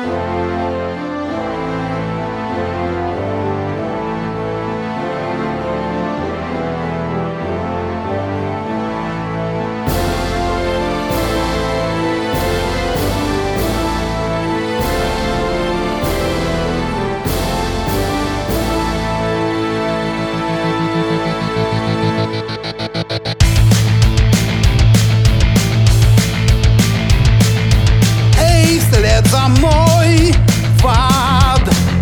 За мной в ад,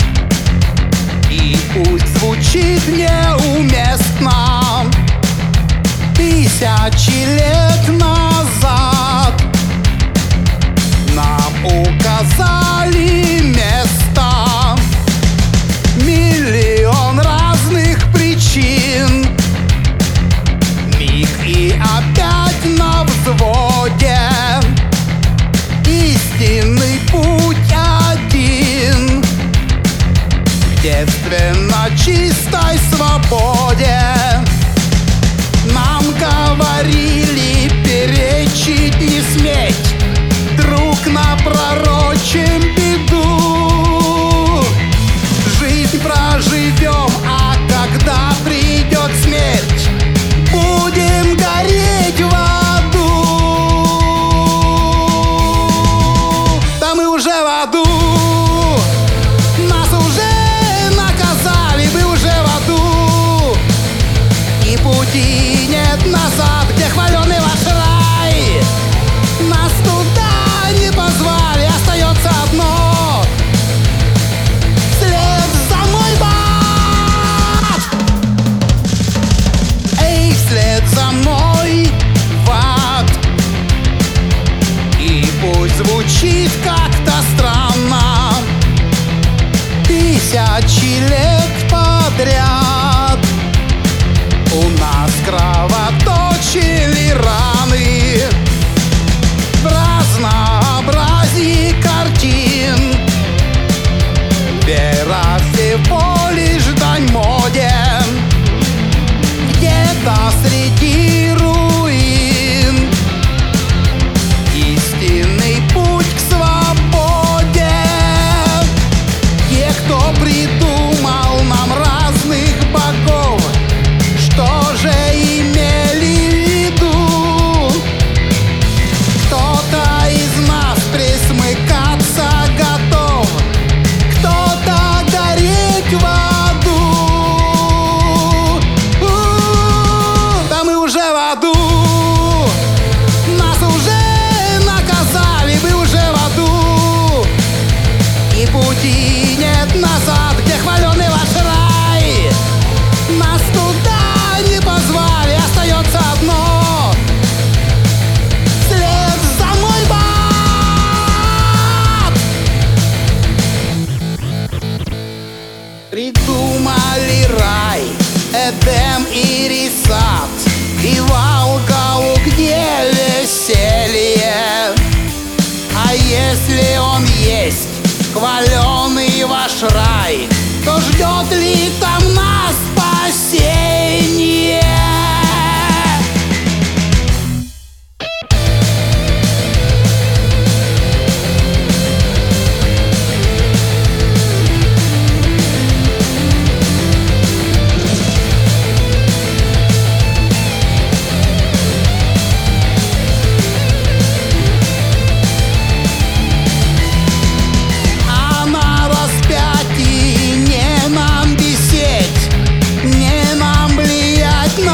и пусть звучит неуместно. 1000 лет назад нам указали место, миллион разных причин, миг и опять на взводе. Истинный путь один к девственно чистой свободе. Нам говорили перечить не сметь, друг напророчим беду. Жизнь проживем, а когда придет смерть, будем гореть в аду. Уже в аду, нас уже наказали, мы уже в аду, и пути нет назад, где хваленый ваш рай. Нас туда не позвали, остается одно — вслед за мой бат. Эй, вслед за мной в ад, и пусть звучит как-то странно. 1000 лет подряд у нас кровоточили раны в разнообразии картин. Вера всего лишь дань моде, где-то среди руин. Истинный путь к свободе. Те, кто придумал нам разных богов, что же имели в виду? Кто-то из нас присмыкаться готов, кто-то гореть в аду. Да мы уже в аду, нас уже наказали, мы уже в аду, и пути нет назад, где хваленый ваш рай. Нас туда не позвали, остается одно — вслед за мой бат. Придумали рай, Эдем и Рисат, и Валгалу, где веселье. А если он есть, хваленый ваш рай, то ждет ли там нас спасение? Не нам висеть, не нам влиять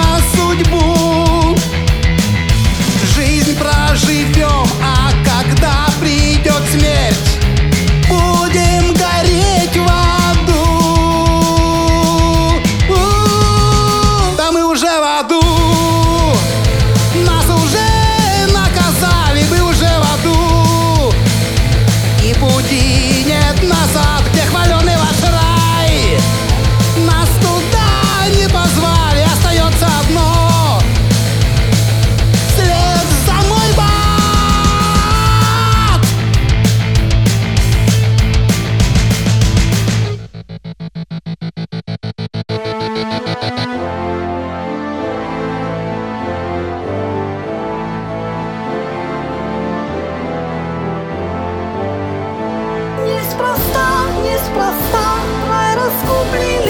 неспроста, край раскуплен.